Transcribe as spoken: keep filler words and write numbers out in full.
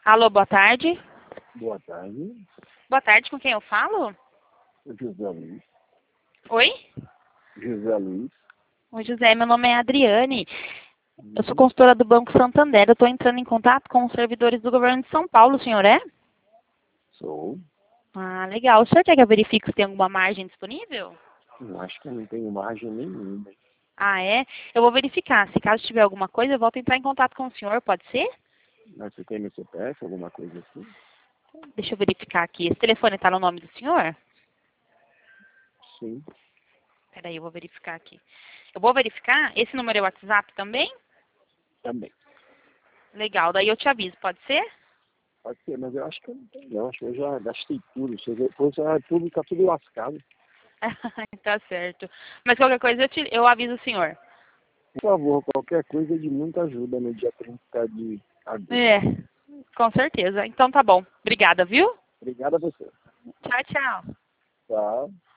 Alô, boa tarde. Boa tarde. Boa tarde, com quem eu falo? José Luiz. Oi? José Luiz. Oi, José, meu nome é Adriane. Eu sou Uhum. consultora do Banco Santander. Eu estou entrando em contato com os servidores do governo de São Paulo. O senhor é? Sou. Ah, legal. O senhor quer que eu verifique se tem alguma margem disponível? Eu acho que eu não tenho margem nenhuma. Ah, é? Eu vou verificar. Se caso tiver alguma coisa, eu volto a entrar em contato com o senhor. Pode ser? Mas você tem no C P F, alguma coisa assim? Deixa eu verificar aqui. Esse telefone está no nome do senhor? Sim, Peraí, eu vou verificar aqui. Eu vou verificar. Esse número é o WhatsApp também? também. Legal. Daí eu te aviso. Pode ser? Pode ser, mas eu acho que eu não tenho. Eu acho que eu já gastei tudo. Você vê, pois é, tudo, tá tudo lascado. Tá certo. Mas qualquer coisa eu, te, eu aviso o senhor. Por favor, qualquer coisa é de muita ajuda no dia trinta de agosto. É, com certeza. Então tá bom. Obrigada, viu? Obrigado a você. Tchau, tchau. Tá.